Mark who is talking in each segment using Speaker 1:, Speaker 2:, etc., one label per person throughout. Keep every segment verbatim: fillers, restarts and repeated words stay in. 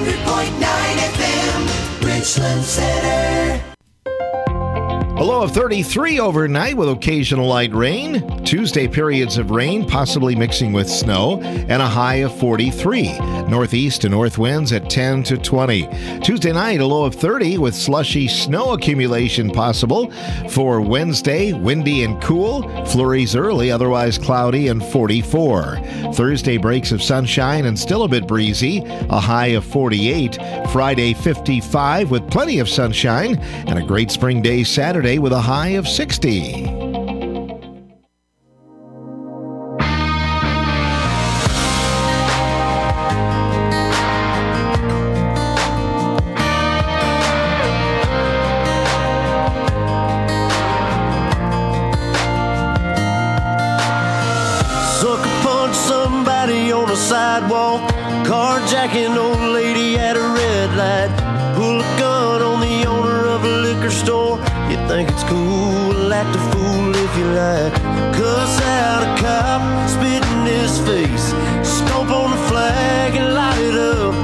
Speaker 1: hundred point nine F M, Richland Center.
Speaker 2: A low of thirty-three overnight with occasional light rain. Tuesday, periods of rain, possibly mixing with snow, and a high of forty-three. Northeast to north winds at ten to twenty. Tuesday night, a low of thirty with slushy snow accumulation possible. For Wednesday, windy and cool. Flurries early, otherwise cloudy and forty-four. Thursday, breaks of sunshine and still a bit breezy. A high of forty-eight. Friday, fifty-five with plenty of sunshine. And a great spring day Saturday with a high of sixty.
Speaker 3: Sucker punch somebody on a sidewalk, carjacking old lady at a red light, pull a gun on the owner of a liquor store. You think it's cool, act a fool if you like. Cuss out a cop, spit in his face, stomp on the flag and light it up.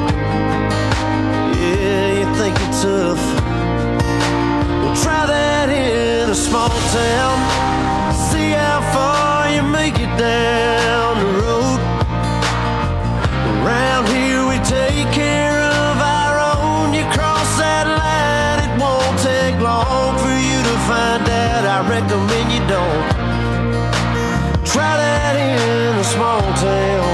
Speaker 3: Yeah, you think you're tough. Well, try that in a small town. See how far you make it down the road. Around here we take care of our own. You cross that line, it won't take long for you to find out. I recommend you don't. Try that in a small town.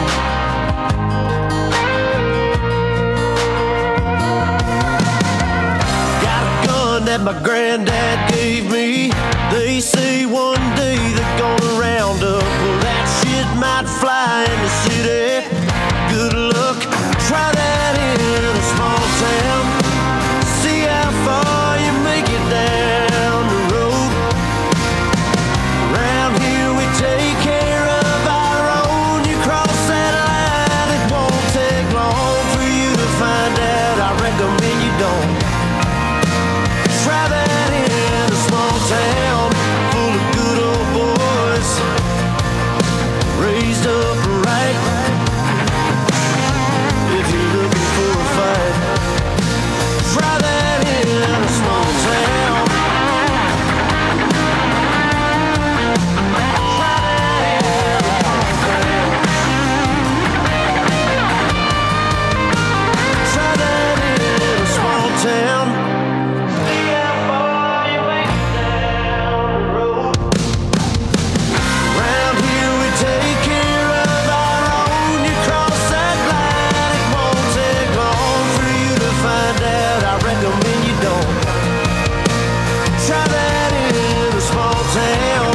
Speaker 3: Got a gun that my granddad gave me. They say one day they're gonna round up. Well, that shit might fly in the city. Good luck. Try that in a small town. See how far you make it down the road. Around here we take care of our own. You cross that line, it won't take long for you to find out. I recommend you don't. Try that in a small town full of good old boys, raised up right. If you're looking for a fight, try that in a small town. Try that in a small town. Try that in a small town. See how far you make it down the road. Around here we take care of our own. You cross that line, it won't take long for you to find out. I recommend you don't. Try that in a small town.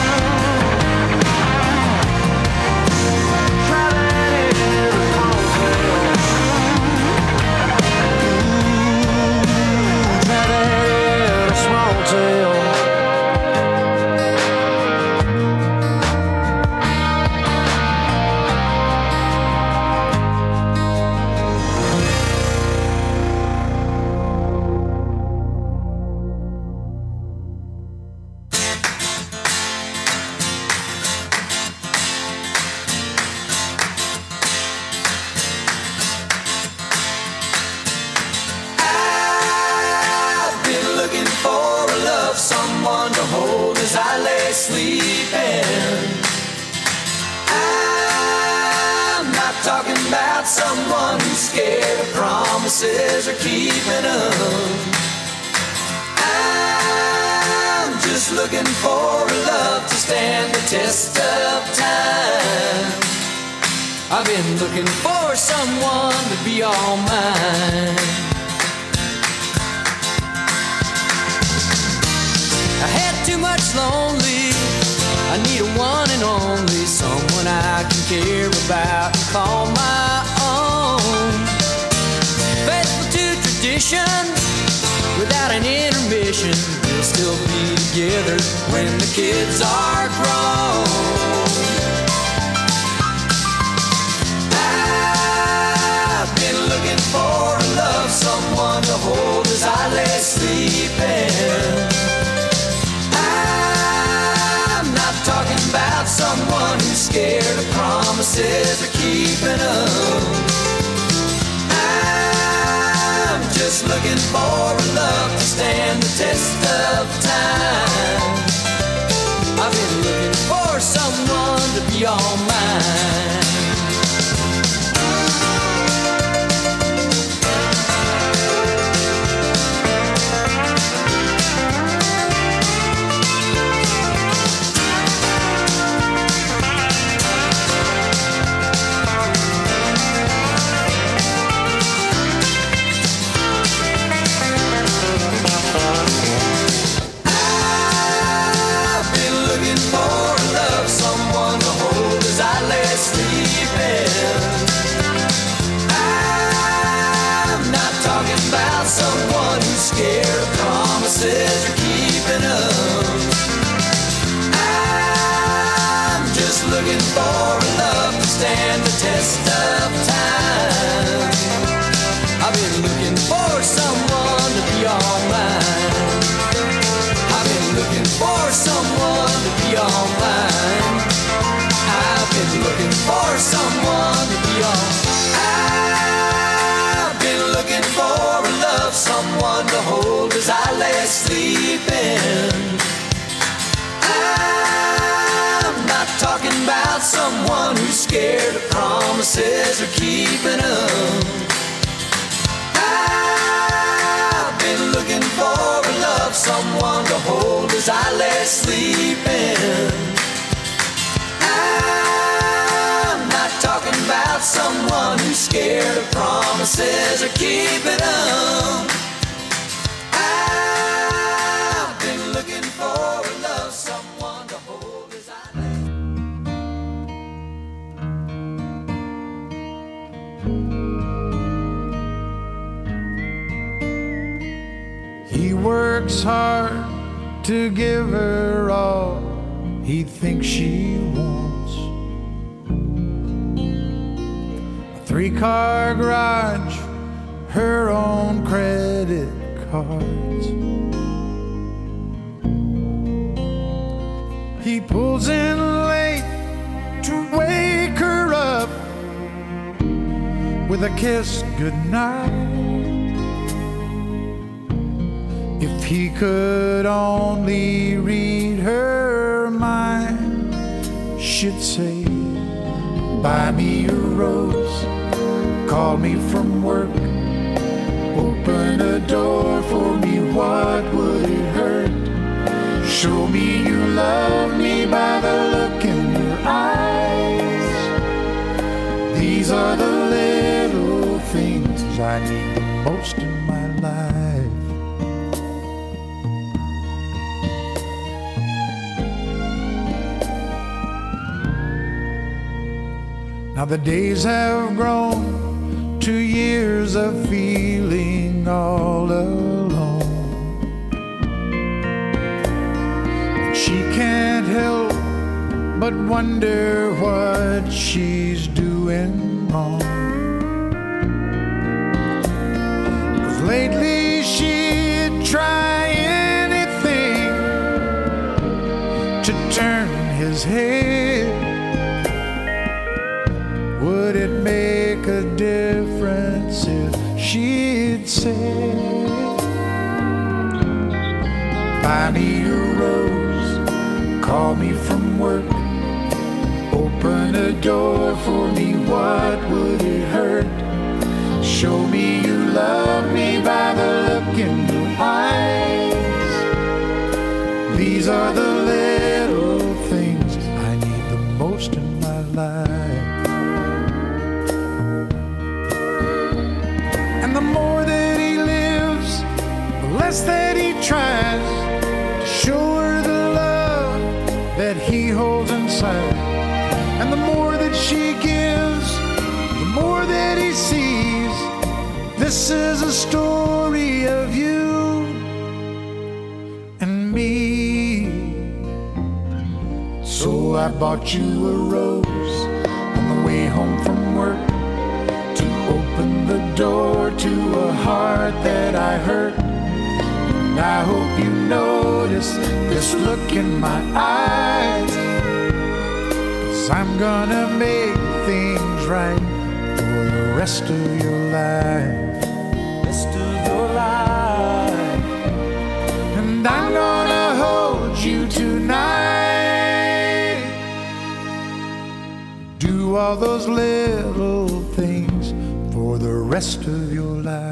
Speaker 3: Try that in a small town. Ooh, try that in a small town.
Speaker 1: I've been looking for a love, someone to hold as I lay sleeping. I'm not talking about someone who's scared of promises or keeping them. I'm just looking for a love to stand the test of time. I've been looking for someone to be all mine. I had too much lonely. I need a one and only, someone I can care about and call my own. Faithful to tradition, without an intermission, we'll still be together when the kids are grown. I've been looking for a love, someone to hold as I lay sleeping. Talking about someone who's scared of promises or keeping them. I just looking for a love to stand the test of time. I've been looking for someone to be all mine. Promises are keeping up. I'm just looking for a love to stand the test of time. I've been looking for someone to be all mine. I've been looking for someone to be all mine. I've been looking for someone to be all I've been looking for a love, someone to hold as I lay sleeping. I'm not talking about someone who's scared of promises or keeping them. I've been looking for a love, someone to hold as I lay sleeping. I'm not talking about someone who's scared of promises or keeping them.
Speaker 4: He works hard to give her all he thinks she wants. A three-car garage, her own credit cards. He pulls in late to wake her up with a kiss goodnight. If he could only read her mind, she'd say, buy me a rose, call me from work, open a door for me, what would it hurt? Show me you love me by the look in your eyes. These are the little things I need the most in my life. Now the days have grown to years of feeling all alone. And she can't help but wonder what she's doing wrong. 'Cause lately she'd try anything to turn his head. Would it make a difference if she'd say, buy me a rose, call me from work, open a door for me, what would it hurt? Show me you love me by the look in your eyes. These are the little things I need the most in my life. And the more that he lives, the less that he tries to show her the love that he holds inside. And the more that she gives, the more that he sees. This is a story of you and me. So I bought you a rose on the way home from work, to open the door to a heart that I hurt. And I hope you notice this look in my eyes, 'cause I'm gonna make things right for the rest of your life.
Speaker 1: Rest of your
Speaker 4: all those little things for the rest of your life.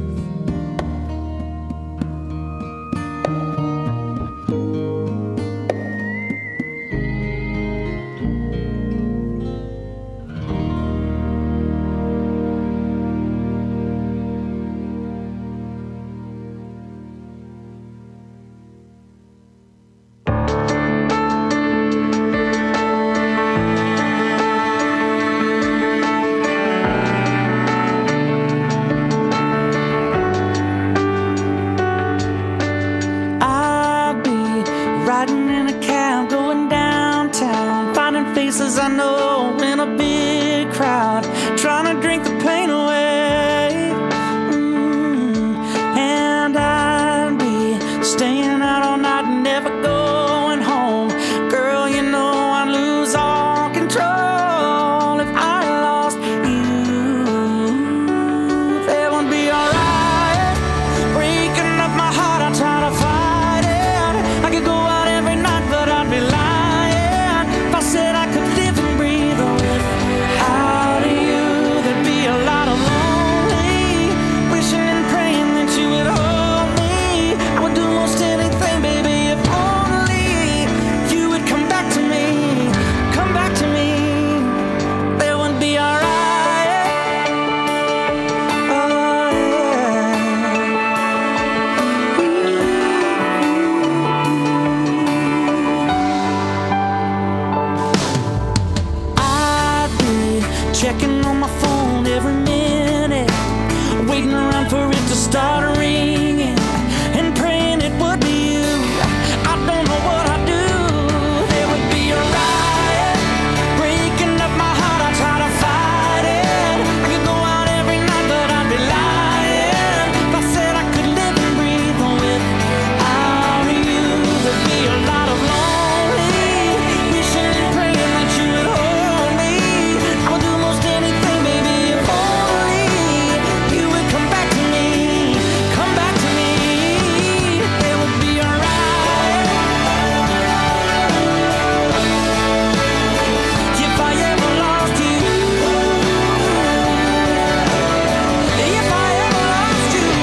Speaker 5: I know in a big crowd, trying to drink the pain away. Mm. And I'd be staying out all night and never going home. Girl, you know I'd lose all control if I lost you. That would be alright. Breaking up my heart, I'd try to fight it. I could go out every night, but I'd be lying if I said I could live and breathe without you. There'd be a lot of lonely, wishing and praying that you would hold me. I would do most anything, baby, if only you would come back to me, come back to me. That would be alright. Oh, yeah. I'd be checking on my phone every minute, waiting around for it to start ringing, and praying it would be you. I don't know what I'd do. There would be a riot, breaking up my heart. I try to fight it. I could go out every night, but I'd be lying if I said I could live and breathe without you. There'd be a lot of lonely, wishing and praying that you would hold me. I would do most anything, baby, if only you would come back to me, come back to me. It would be alright if I ever lost you. If I ever lost you.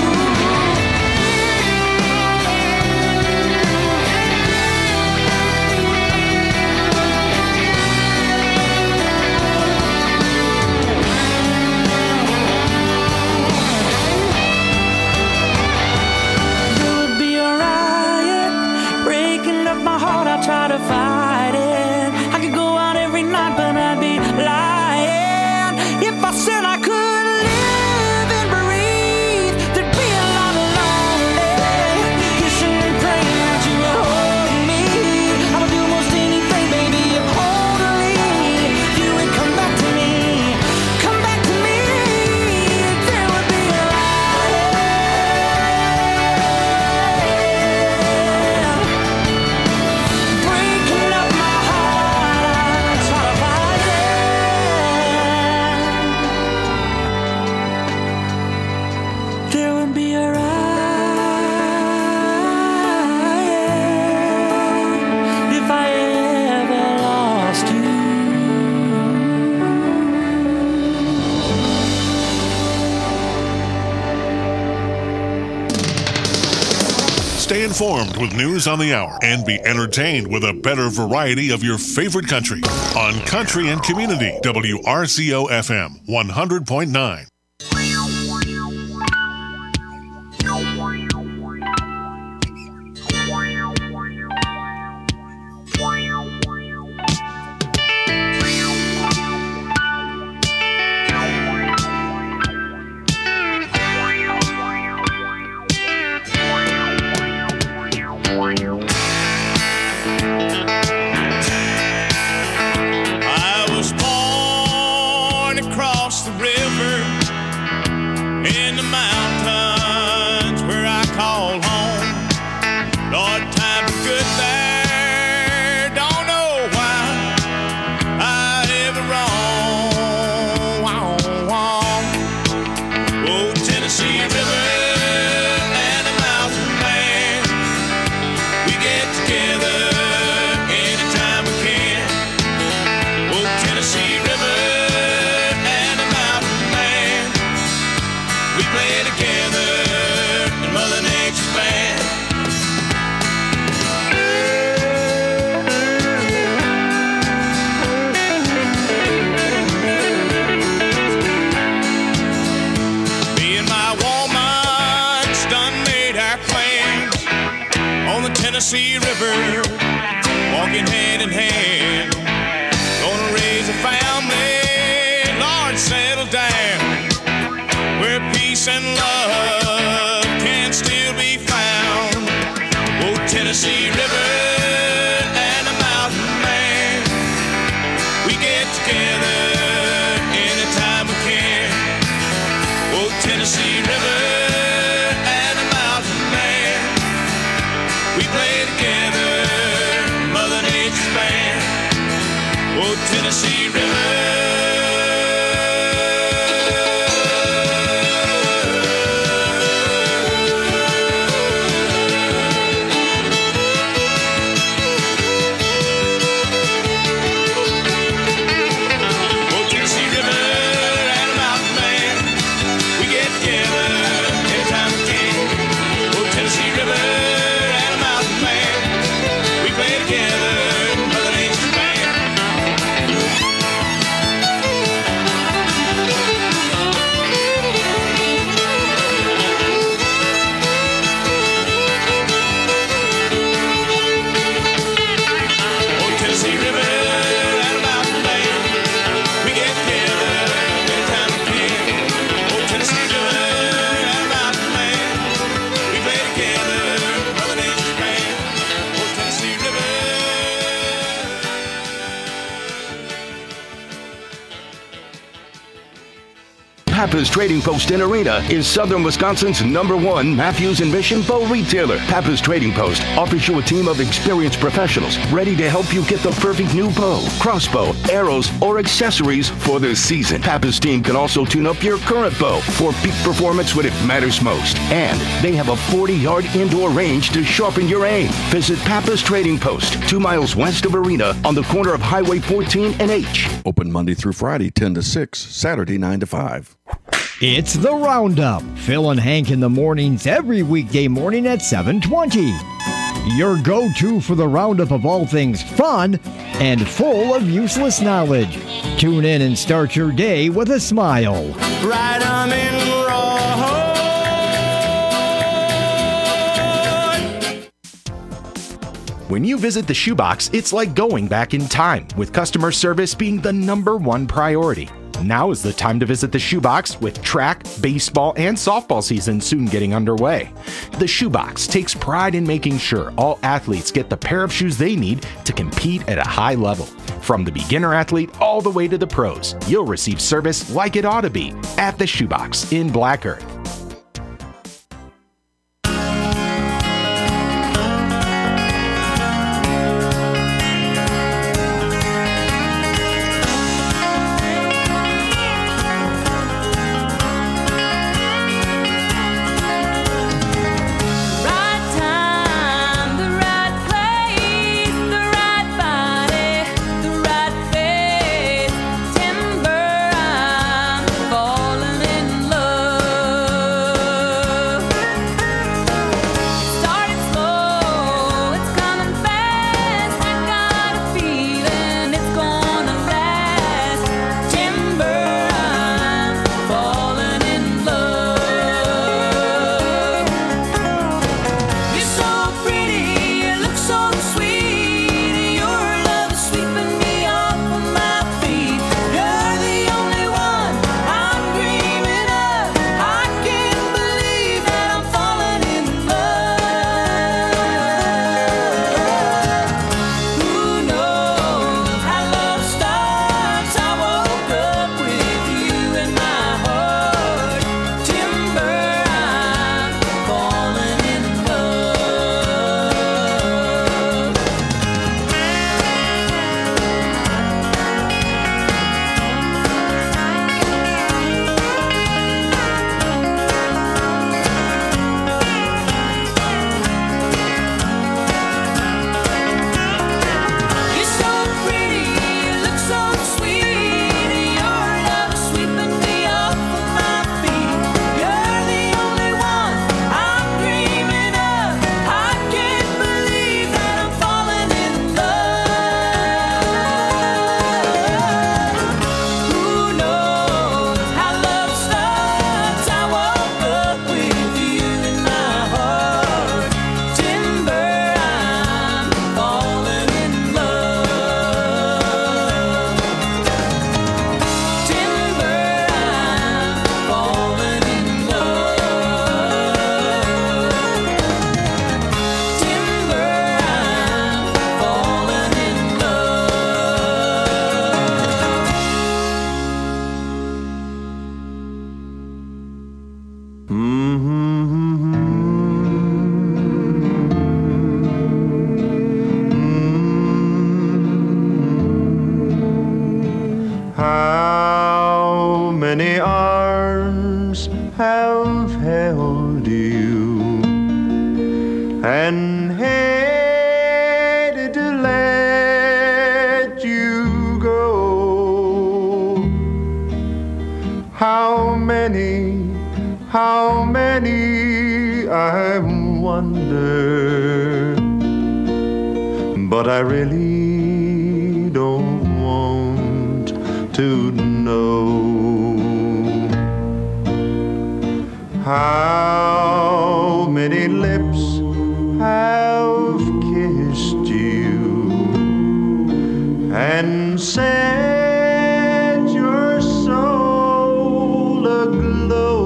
Speaker 5: There would be a riot, breaking up my heart. I try to fight it. I could go out every night, but I'd be lying if I said I could live and breathe. There'd be a lot of lonely, wishing and praying that you would hold me. I would do most anything, baby, if only you would come back to me, come back to me. There would be a riot, breaking up my heart. I try to fight it. There would be a riot if I ever lost you.
Speaker 6: Stay informed with news on the hour and be entertained with a better variety of your favorite country on Country and Community, W R C O F M one hundred point nine.
Speaker 7: I was born across the river in the mountains where I call home. Lord, times are good there. Don't know why I ever wrong. Oh, Tennessee River and the mountain man, we get together anytime we can. Oh, Tennessee River Tennessee River, walking hand in hand. Gonna raise a family, Lord, settle down, where peace and love can still be found. Oh, Tennessee River and a mountain man, we get together anytime we can. Oh, Tennessee River and a mountain man, we play together, Mother Nature's band. Oh, Tennessee River.
Speaker 8: Pappas Trading Post in Arena is Southern Wisconsin's number one Matthews and Mission bow retailer. Pappas Trading Post offers you a team of experienced professionals ready to help you get the perfect new bow, crossbow, arrows, or accessories for the season. Pappas team can also tune up your current bow for peak performance when it matters most. And they have a forty-yard indoor range to sharpen your aim. Visit Pappas Trading Post, two miles west of Arena on the corner of Highway fourteen and H.
Speaker 9: Open Monday through Friday, ten to six, Saturday, nine to five.
Speaker 10: It's the Roundup. Phil and Hank in the mornings every weekday morning at seven twenty. Your go-to for the roundup of all things fun and full of useless knowledge. Tune in and start your day with a smile.
Speaker 7: Right on in
Speaker 11: When you visit the Shoebox, it's like going back in time, with customer service being the number one priority. Now is the time to visit the Shoebox, with track, baseball, and softball season soon getting underway. The Shoebox takes pride in making sure all athletes get the pair of shoes they need to compete at a high level. From the beginner athlete all the way to the pros, you'll receive service like it ought to be at the Shoebox in Black Earth.
Speaker 3: you and hated to let you go. How many, how many, I wonder, but I really don't want to know. How many lips have kissed you and set your soul aglow?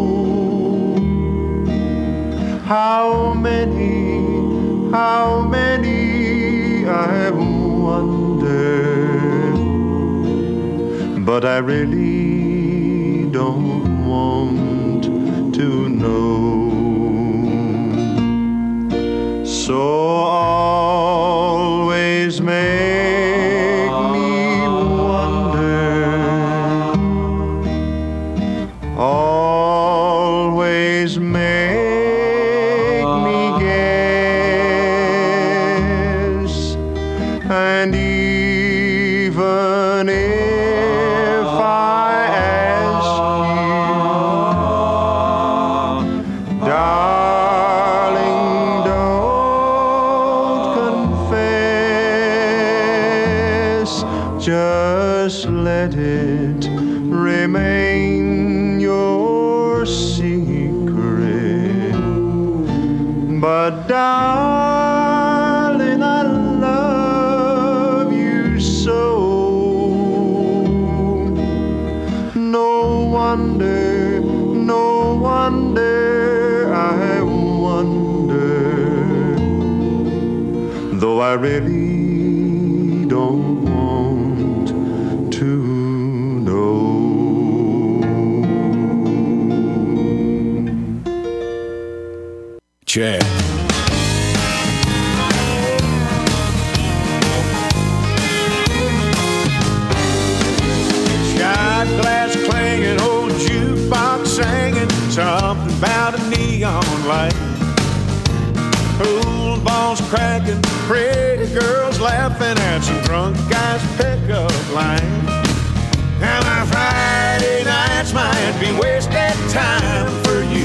Speaker 3: How many, how many, I wonder, but I really don't want to know. So always make me wonder, always make me guess, and even if I ask you, darling, don't confess, just let it remain your secret. But darling, I love you so. No wonder, no wonder, I wonder, though I really don't want to know.
Speaker 7: Chad. Shot glass clanging, old jukebox singing something about a neon light. Pool balls cracking, pretty girls laughing at some drunk guys' pickup line. And my Friday nights might be wasted time for you,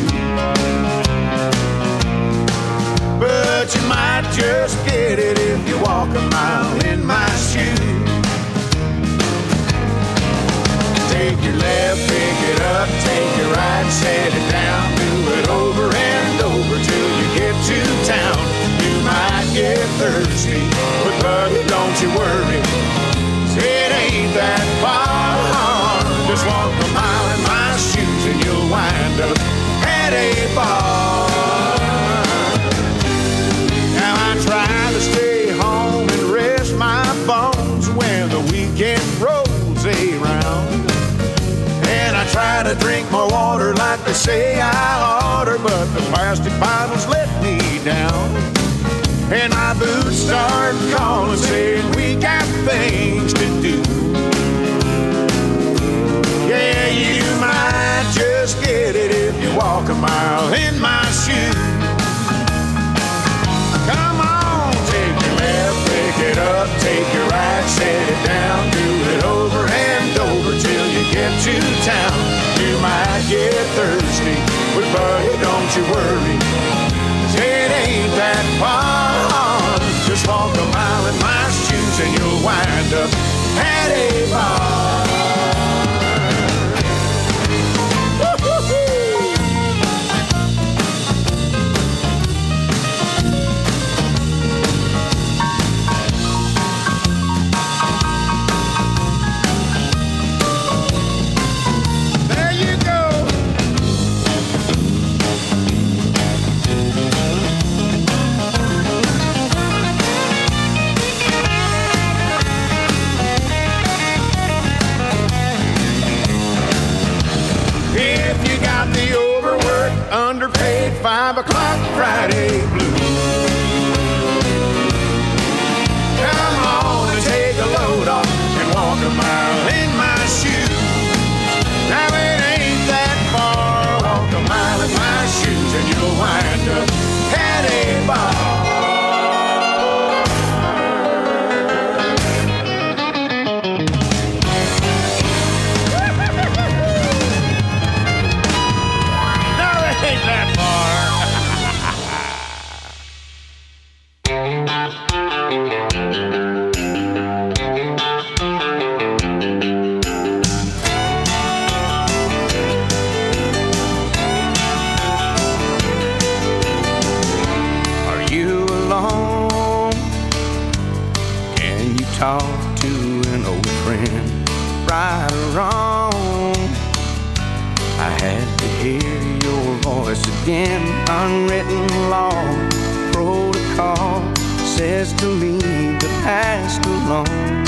Speaker 7: but you might just get it if you walk a mile in my shoes. Take your left, pick it up, take your right, set it down, do it over and over till you get to town. You might get thirsty, but buddy, don't you worry, it ain't that far. Just walk a mile in my shoes and you'll wind up at a bar. Now I try to stay home and rest my bones when the weekend rolls around. And I try to drink more water like they say I oughter, but the plastic bottles let me down. And my boots start calling, saying we got things to do. Yeah, you might just get it if you walk a mile in my shoes. Come on, take your left, pick it up, take your right, set it down, do it over and over till you get to town. You might get thirsty, but buddy, don't you worry, 'cause it ain't that far. Just walk a mile in my shoes and you'll wind up at a bar. Underpaid five o'clock Friday blues. Come on and take a load off and walk a mile in my shoes. Now it ain't that far. Walk a mile in my shoes and
Speaker 5: again. Unwritten law, protocol says to leave the past alone.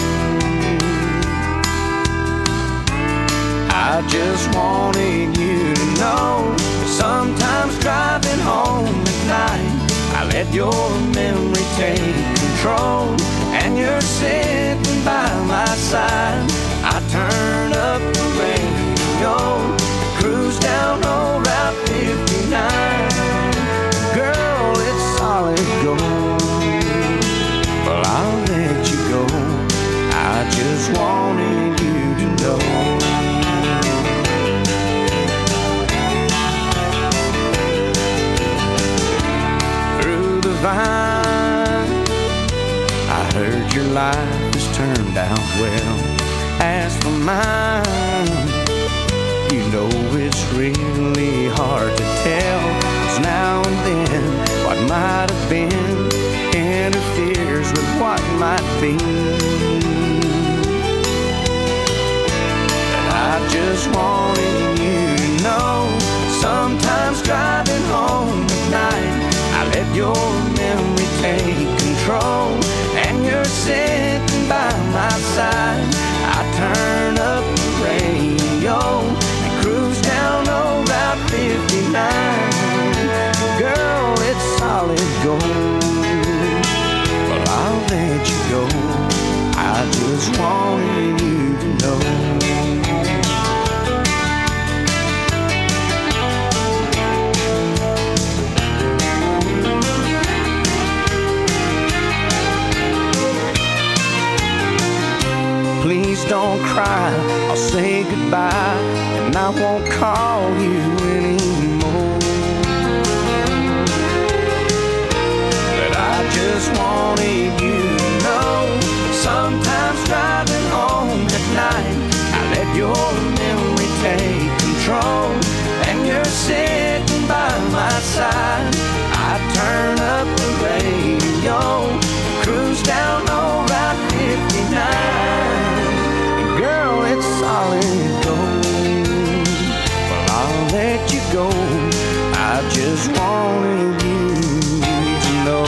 Speaker 5: I just wanted you to know, sometimes driving home at night, I let your memory take control, and you're sitting by my side. I turn up the radio, cruise down old Route fifty-nine. Girl, it's solid gold. Well, I'll let you go, I just wanted you to know. Through the vine, I heard your life has turned out well. As for mine, you know it's really hard to tell, 'cause now and then what might have been interferes with what might be. But I just wanted you to know, sometimes driving home at night, I let your memory take control, and you're sitting by my side. I turn up the radio and cruise down old Route fifty-nine. Girl, it's solid gold. Well, I'll let you go, I just wanted you to know. Please don't cry, I'll say goodbye, and I won't call you anymore. But I just wanted you to know, sometimes driving home at night, I let your memory take control, and you're sitting by my side. I turn up the radio, cruise down old Route fifty-nine. Girl, it's solid gold. Well, I'll let you go, I just wanted you to know.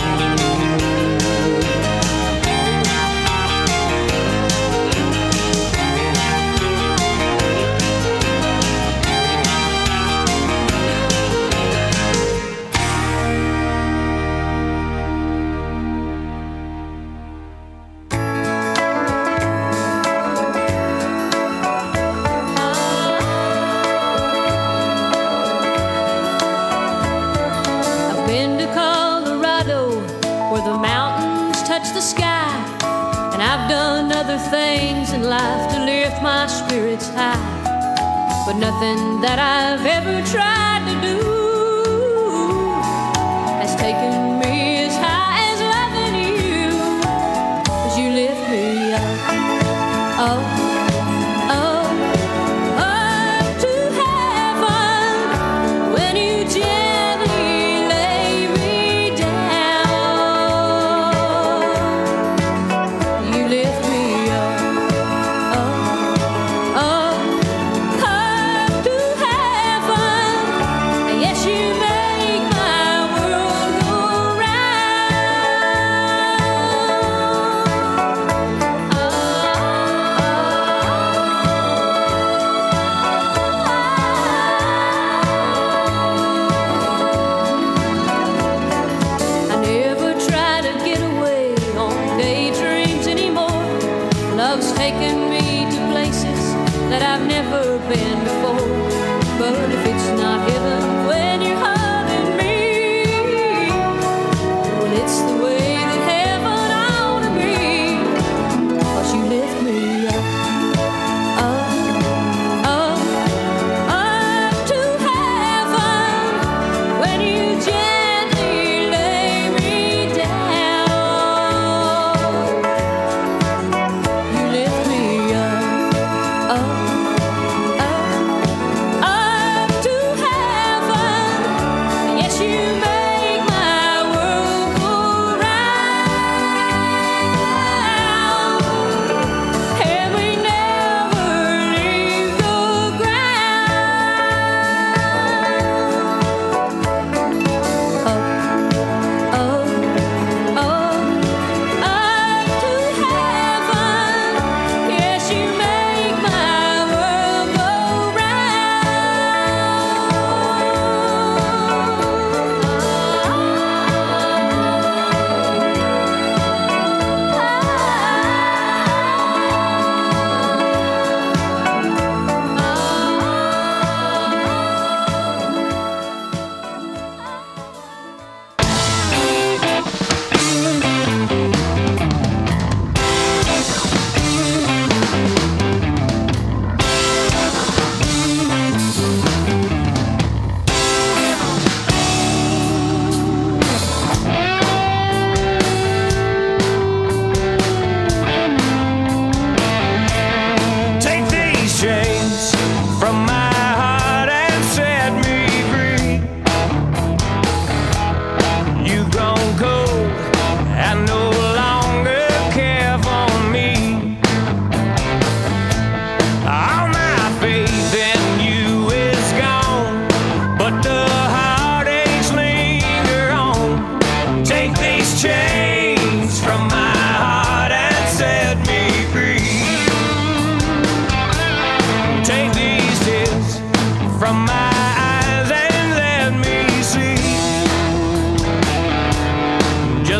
Speaker 12: Things in life to lift my spirits high, but nothing that I've ever tried to do has taken me as high as loving you, 'cause you lift me up, up, up, up to heaven when you gently lay me down. You lift me up, up to heaven. Yes,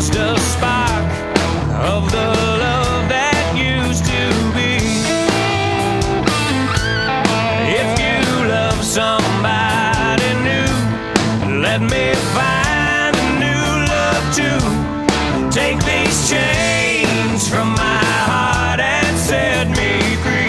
Speaker 1: just a spark of the love that used to be. If you love somebody new, let me find a new love too. Take these chains from my heart and set me free.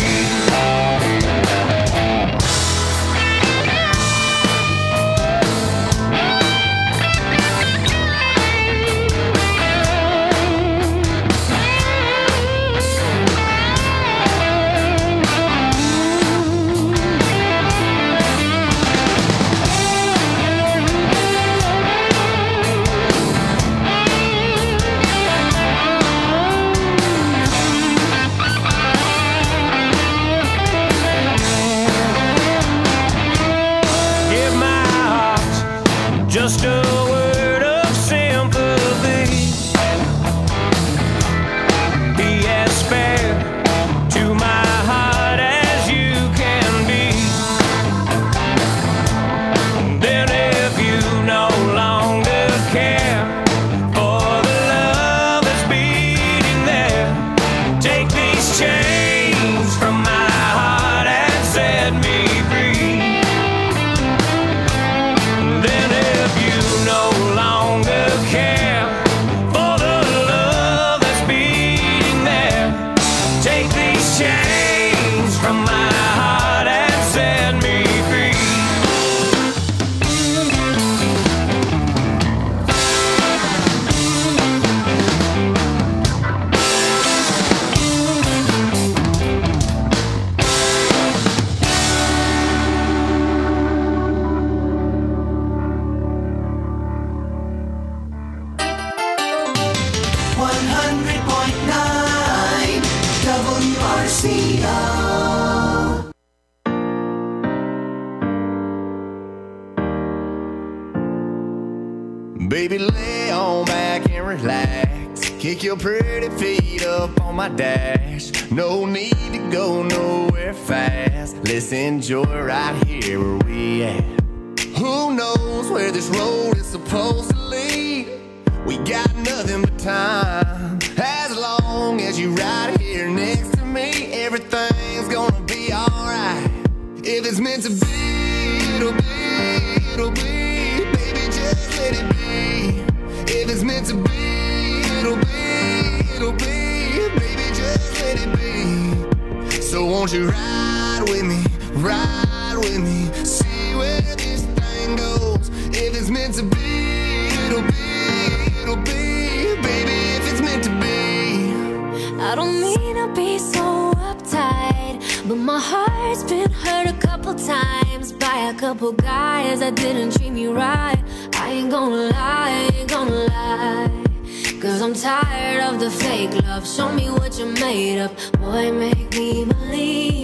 Speaker 1: Just a word of sympathy. Be as fair to my heart as you can be. Then if you no longer care for the love that's beating there, take these chains from my heart and set me free. Then if you no longer care for the love that's beating there, take these chains from my heart and set me free.
Speaker 13: one hundred point nine W R C O.
Speaker 3: Baby, lay on back and relax. Kick your pretty feet up on my dash. No need to go nowhere fast. Let's enjoy right here where we at. Who knows where this road is supposed to lead? We got nothing but time. As long as you right here next to me, everything's gonna be alright. If it's meant to be, it'll be, it'll be. Baby, just let it be. If it's meant to be, it'll be, it'll be. Baby, just let it be. So won't you ride with me, ride with me, see where this thing goes. If it's meant to be, it'll be, it'll be. Baby, if it's meant to be.
Speaker 12: I don't mean to be so uptight, but my heart's been hurt a couple times by a couple guys that didn't treat me right. I ain't gonna lie, I ain't gonna lie, cause I'm tired of the fake love. Show me what you're made of, boy, make me believe.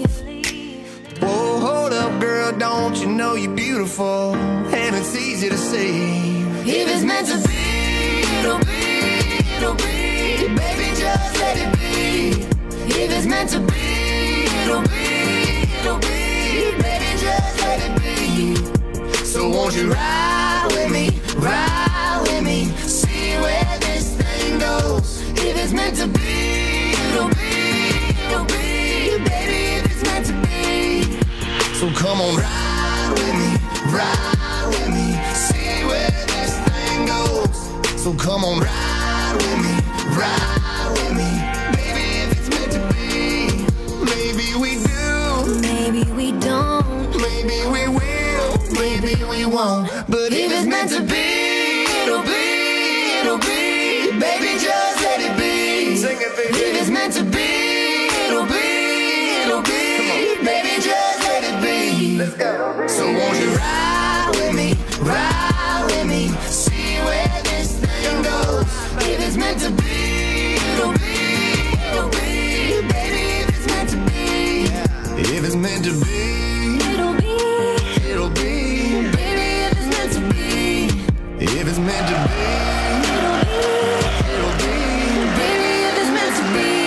Speaker 3: Whoa, hold up, girl, don't you know you're beautiful? And it's easy to see.
Speaker 13: If it's meant to be, it'll be, it'll be. Baby, just let it be. If it's meant to be, it'll be, it'll be. Baby, just let it be.
Speaker 3: So won't you ride with me, ride with me, see where this thing goes.
Speaker 13: If it's meant to be, it'll be, it'll be. Baby, if it's meant to be.
Speaker 3: So come on, ride with me, ride with me, see where this thing goes. So come on, ride with me, ride with me. Baby, if it's meant to be, maybe we do,
Speaker 12: maybe we don't,
Speaker 3: maybe we will, maybe we won't.
Speaker 13: But if it's meant to be, it'll be, it'll be. Baby, just let it be.
Speaker 3: Sing it, baby.
Speaker 13: If it's meant to be, it'll be, it'll be. Baby, just let it be.
Speaker 3: Let's go.
Speaker 13: So won't you ride with me, ride with me, see where this thing goes. If it's meant to be, it'll be, it'll be. Baby, if it's meant to be,
Speaker 3: if it's meant to be,
Speaker 12: it'll be,
Speaker 3: it'll be.
Speaker 13: Baby, if it's meant to be,
Speaker 3: if it's meant to be,
Speaker 12: it'll be,
Speaker 3: it'll be.
Speaker 13: Baby, if it's meant to be.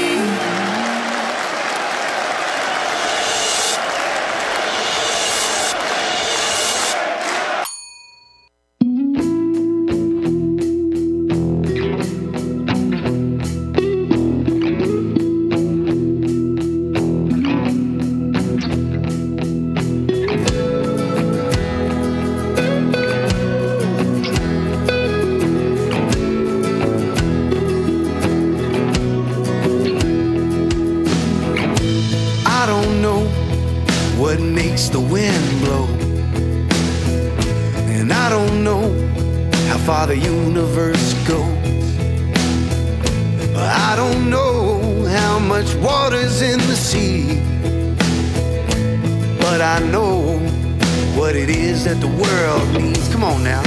Speaker 14: far the universe goes. I don't know how much water's in the sea, but I know what it is that the world needs. Come on now.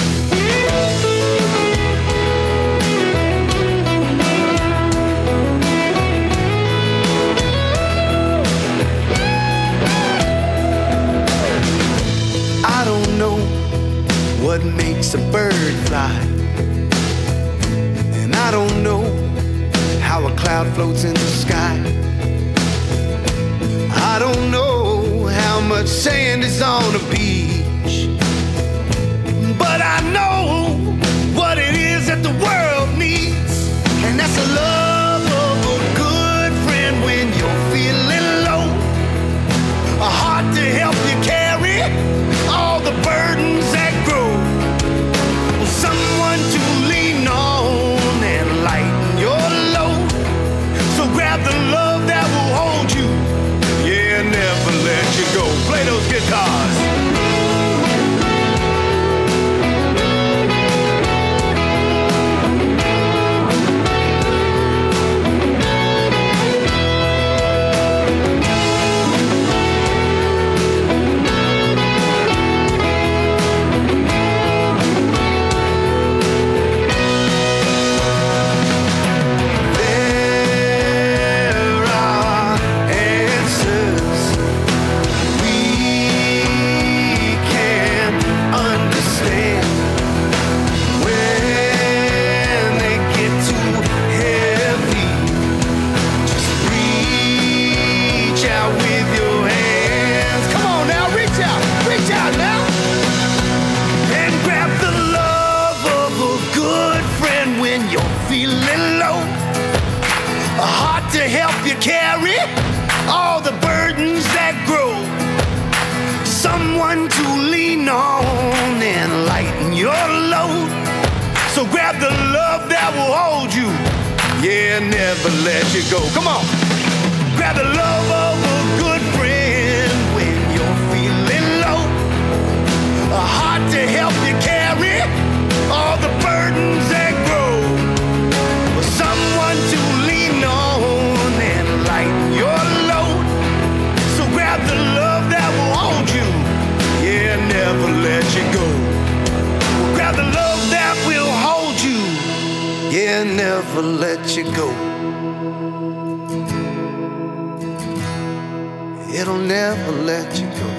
Speaker 14: I don't know what makes a bird fly, and I don't know how a cloud floats in the sky. I don't know how much sand is on a beach, but I know what it is that the world needs, and that's the love of a good friend when you're feeling low, a heart to help you carry all the burdens that grow, someone to lean on and lighten your load. So grab the love that will hold you, yeah, never let you go. Play those guitars. Carry all the burdens that grow, someone to lean on and lighten your load. So grab the love that will hold you, yeah, never let you go. Come on, grab the love of a good friend when you're feeling low, a heart to help you carry all the burdens that grow, someone to lean on, your load. So grab the love that will hold you, yeah, never let you go. Grab the love that will hold you, yeah, never let you go. It'll never let you go.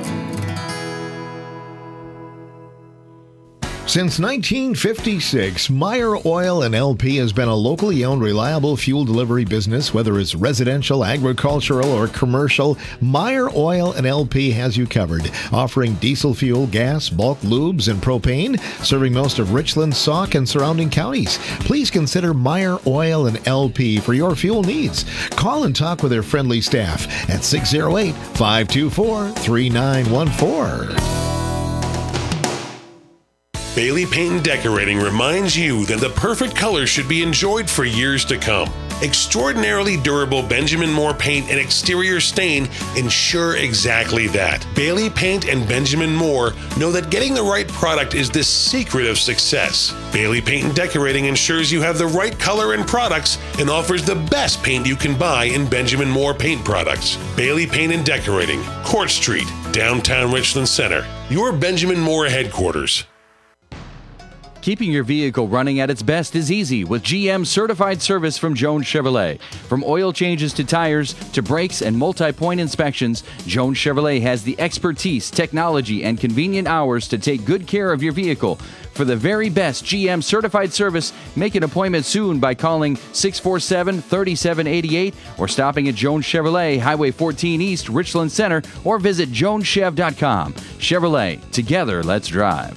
Speaker 2: Since nineteen fifty-six, Meyer Oil and L P has been a locally owned, reliable fuel delivery business. Whether it's residential, agricultural, or commercial, Meyer Oil and L P has you covered. Offering diesel fuel, gas, bulk lubes, and propane, serving most of Richland, Sauk, and surrounding counties. Please consider Meyer Oil and L P for your fuel needs. Call and talk with their friendly staff at six oh eight, five two four, three nine one four.
Speaker 15: Bailey Paint and Decorating reminds you that the perfect color should be enjoyed for years to come. Extraordinarily durable Benjamin Moore paint and exterior stain ensure exactly that. Bailey Paint and Benjamin Moore know that getting the right product is the secret of success. Bailey Paint and Decorating ensures you have the right color and products and offers the best paint you can buy in Benjamin Moore paint products. Bailey Paint and Decorating, Court Street, downtown Richland Center. Your Benjamin Moore headquarters.
Speaker 16: Keeping your vehicle running at its best is easy with G M certified service from Jones Chevrolet. From oil changes to tires to brakes and multi-point inspections, Jones Chevrolet has the expertise, technology, and convenient hours to take good care of your vehicle. For the very best G M certified service, make an appointment soon by calling six four seven, three seven eight eight or stopping at Jones Chevrolet, Highway fourteen East, Richland Center, or visit jones chev dot com. Chevrolet, together let's drive.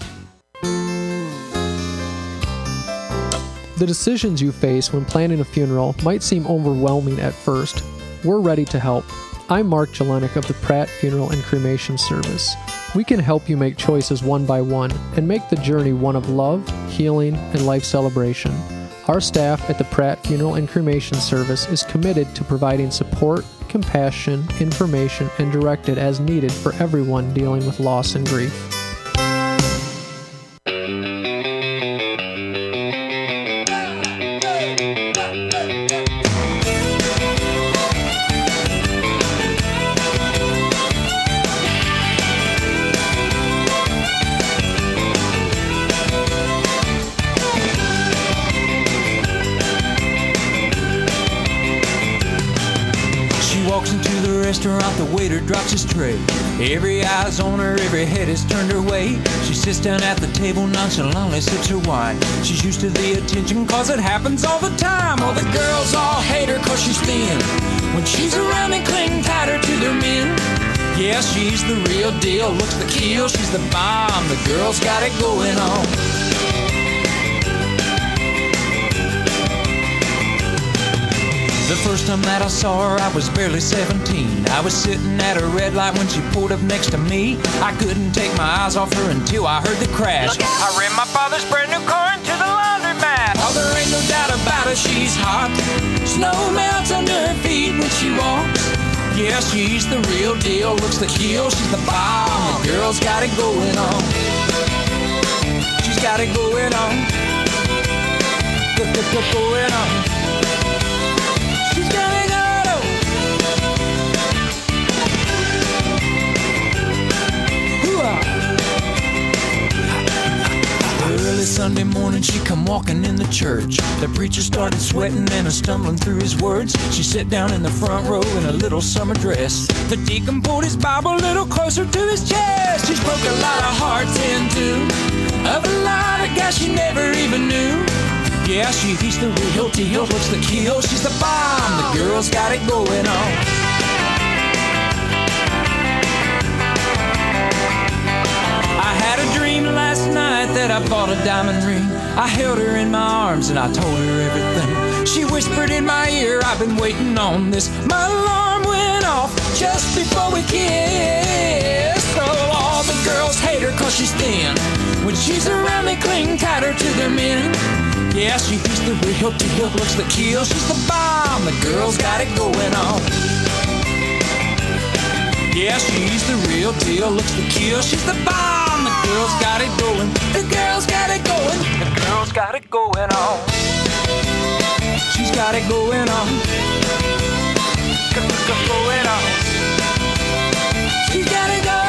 Speaker 17: The decisions you face when planning a funeral might seem overwhelming at first. We're ready to help. I'm Mark Jelenik of the Pratt Funeral and Cremation Service. We can help you make choices one by one and make the journey one of love, healing, and life celebration. Our staff at the Pratt Funeral and Cremation Service is committed to providing support, compassion, information, and directed as needed for everyone dealing with loss and grief.
Speaker 1: restaurant, the waiter drops his tray. Every eye's on her, every head is turned her way. She sits down at the table, nonchalantly sips her wine. She's used to the attention, cause it happens all the time. All the girls all hate her cause she's thin. When she's around, they cling tighter to their men. Yeah, she's the real deal, looks the kill, she's the bomb. The girl's got it going on. The first time that I saw her, I was barely seventeen. I was sitting at a red light when she pulled up next to me. I couldn't take my eyes off her until I heard the crash. I ran my father's brand new car into the laundromat. Oh, there ain't no doubt about it, she's hot. Snow melts under her feet when she walks. Yeah, she's the real deal, looks the kill, she's the bomb. The girl's got it going on. She's got it going on. Going on. She's got it going on. Hoo-ah. Early Sunday morning, she come walking in the church. The preacher started sweating and a stumbling through his words. She sat down in the front row in a little summer dress. The deacon pulled his Bible a little closer to his chest. She's broke a lot of hearts in two, of a lot of guys she never even knew. Yeah, she's the real deal, looks the kill, she's the bomb. The girl's got it going on. I had a dream last night that I bought a diamond ring. I held her in my arms and I told her everything. She whispered in my ear, I've been waiting on this. My alarm went off just before we kissed. So all the girls hate her cause she's thin. When she's around, they cling tighter to their men. Yeah, she's the real deal, looks the kill, she's the bomb. The girl's got it going on. Yeah, she's the real deal, looks the kill, she's the bomb. The girl's got it going. The girl's got it going. The girl's got it going on. She's got it going on. Going on. She's got it going on.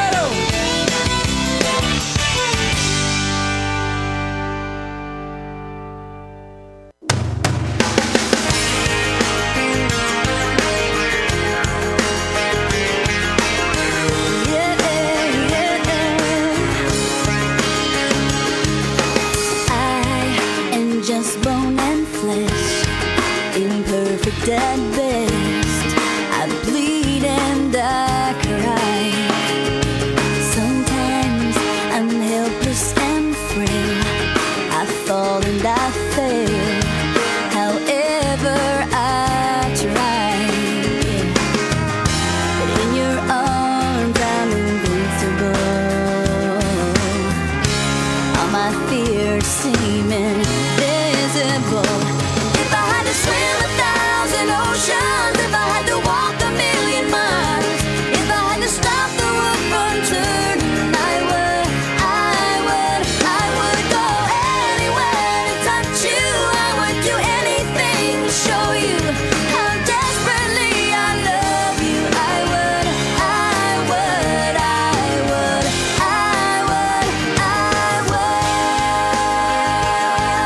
Speaker 12: At best, I bleed and I cry. Sometimes I'm helpless and frail. I fall and I fail. However I try. But in your arms I'm invincible. All my fears seem invisible. If I had to swim a thousand oceans, if I had to walk a million miles, if I had to stop the world from turning, I would, I would, I would go anywhere to touch you. I would do anything to show you how desperately I love you. I would, I would, I would, I would, I would.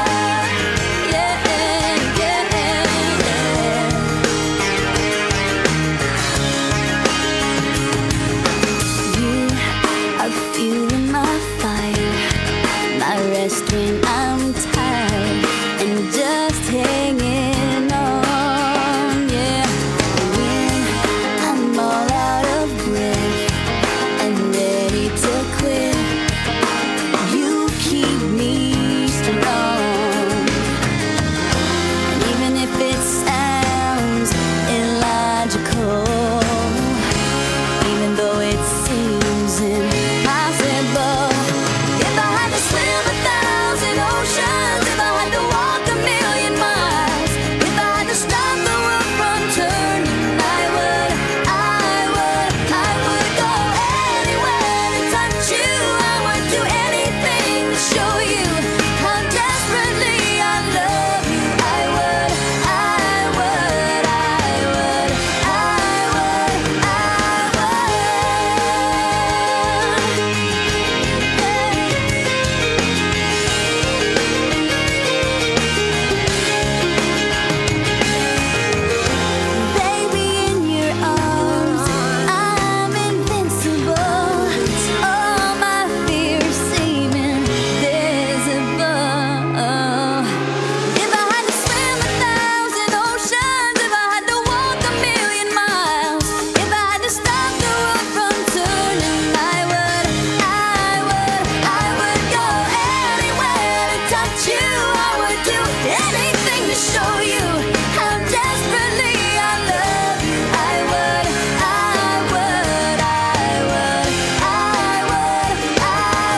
Speaker 12: loved you, I would do anything to show you how desperately I love you. I would, I would, I would, I would, I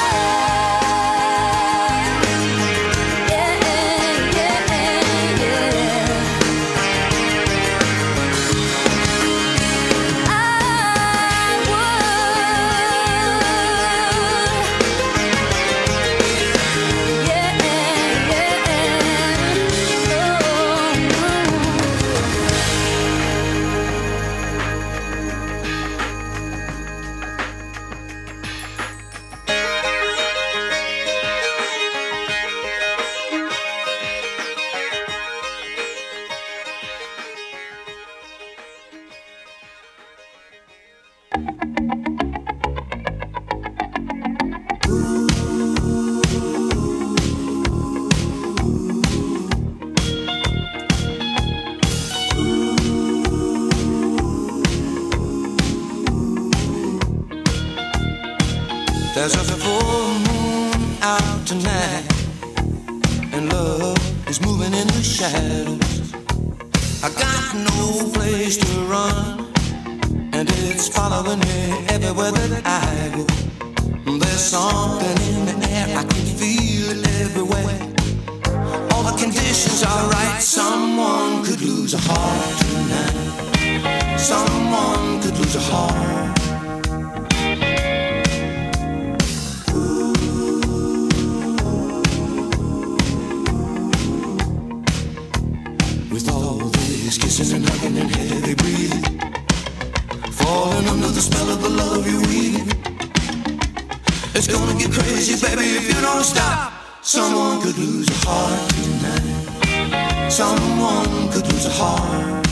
Speaker 12: would. Yeah, yeah, yeah.
Speaker 3: There's a full moon out tonight, and love is moving in the shadows. I got no place to run, and it's following me everywhere that I go. There's something in the air, I can feel it everywhere. All the conditions are right. Someone could lose a heart tonight. Someone could lose a heart. With all this kissing and hugging and heavy breathing, falling under the spell of the love you weave. It's gonna get crazy, baby, if you don't stop. Someone could lose a heart tonight. Someone could lose a heart.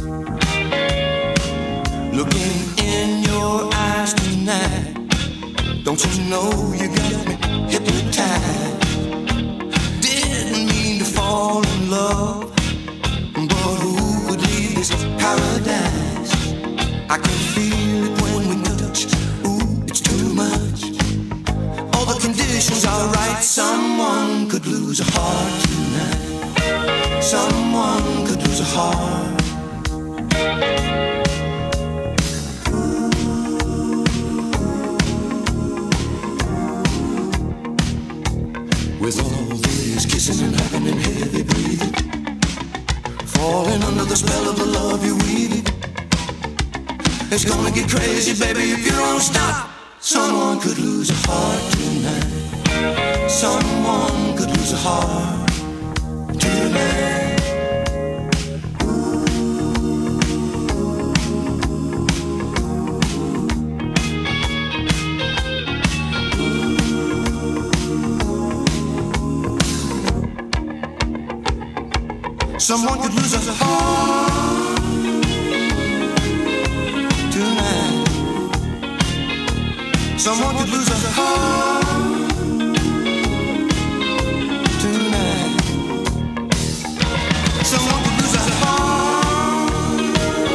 Speaker 3: Looking in your eyes tonight, don't you know you got me hypnotized? Didn't mean to fall in love, but who could leave this paradise? I can feel it when we touch. Ooh, it's too much. All the conditions are right. Someone could lose a heart tonight. Someone could lose a heart. With all this kissing and hugging and heavy breathing, falling under the spell of the love you weave. It's gonna get crazy, baby, if you don't stop. Someone could lose a heart tonight. Someone could lose a heart tonight. Someone could lose a heart tonight. Someone could lose a heart tonight. Someone could lose a heart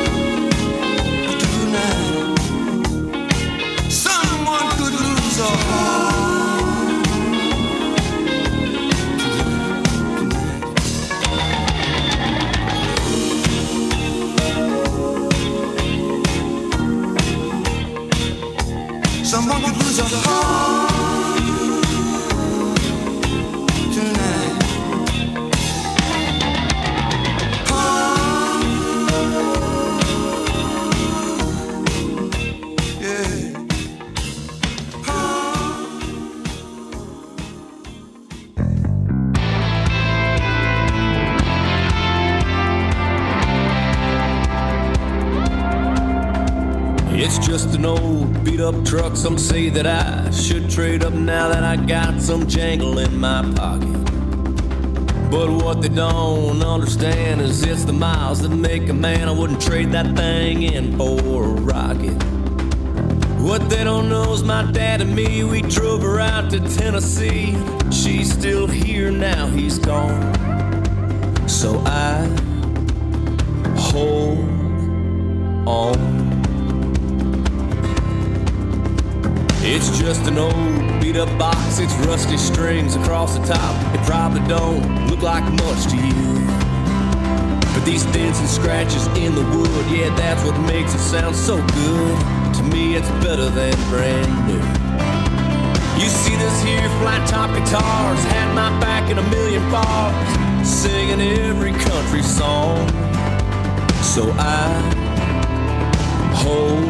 Speaker 3: tonight. Someone could lose a heart. Someone could lose a heart tonight. Heart. Yeah. Heart.
Speaker 18: It's just an old beat up truck. Some say that I should trade up now that I got some jangle in my pocket. But what they don't understand is it's the miles that make a man. I wouldn't trade that thing in for a rocket. What they don't know is my dad and me, we drove her out to Tennessee. She's still here now, he's gone. So I hold on. It's just an old beat up box, it's rusty strings across the top. It probably don't look like much to you, but these dents and scratches in the wood, yeah, that's what makes it sound so good. To me it's better than brand new. You see this here flat top guitars had my back in a million bars, singing every country song. So I hold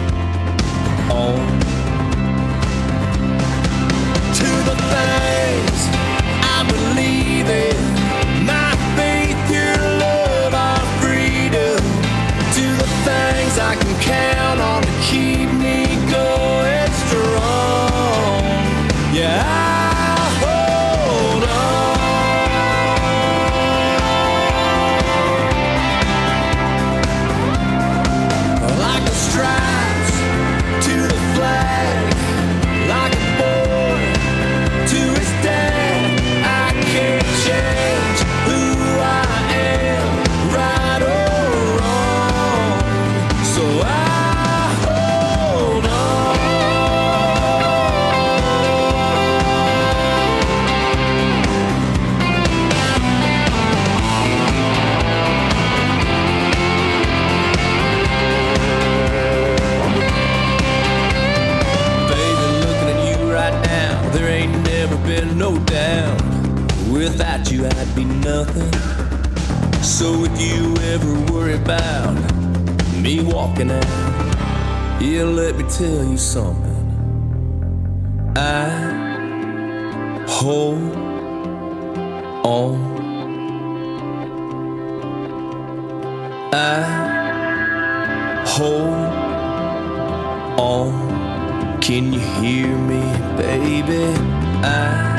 Speaker 18: on to the things I believe in, my faith, your love, our freedom, to the things I can count on to keep me going strong. Yeah, I hold on like the stripes to the flag, like a boy to his dad. I can't change who I am, right or wrong, so I hold on. Baby, looking at you right now, there ain't never been no doubt. Without you I'd be nothing. So if you ever worry about me walking out, yeah, let me tell you something. I hold on. I hold on. Can you hear me, baby? I